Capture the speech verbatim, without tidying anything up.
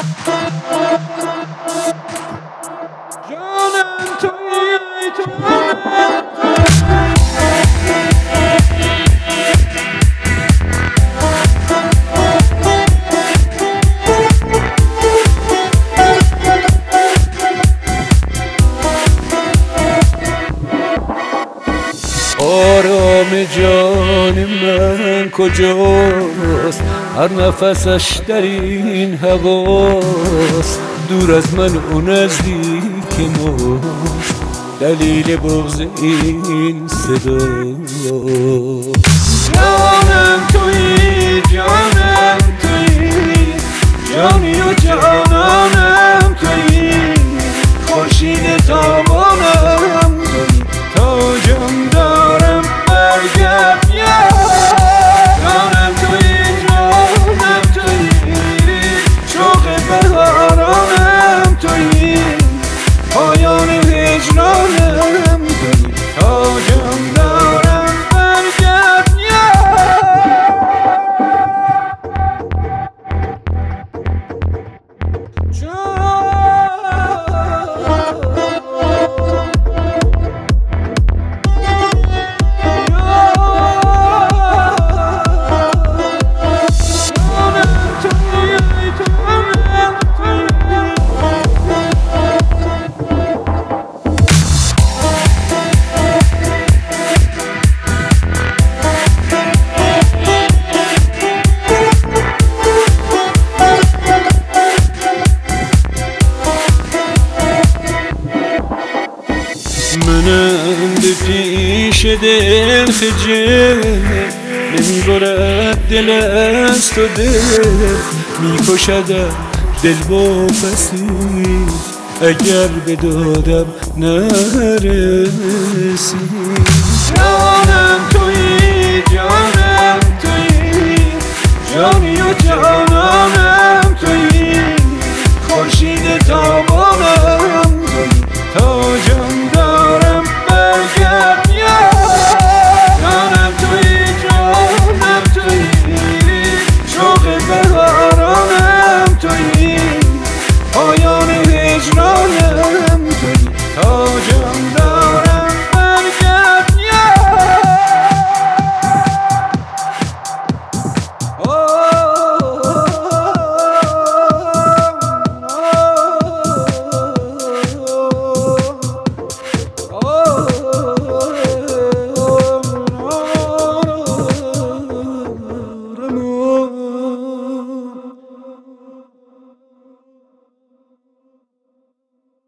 جانم تویی تویی آرام جان من کجاست؟ هر نفسش در این هواست. دور از من و نزدیک ما، دلیل بغض این صداست. جانم تویی جانم تویی، جانی و جانانم تویی، خورشید تابانم تویی، تاجم دارم برگرد جانم تویی جانم تویی، شوق بهارانم تویی، پایان هجرانم تویی، تاجم دارم برگرد منم به پیش دل خجل، نمیبرد دل از تو دل، میکشدم دل با پسی، اگر به دادم نرسی. جانم تویی جانم تویی، جانی و جانم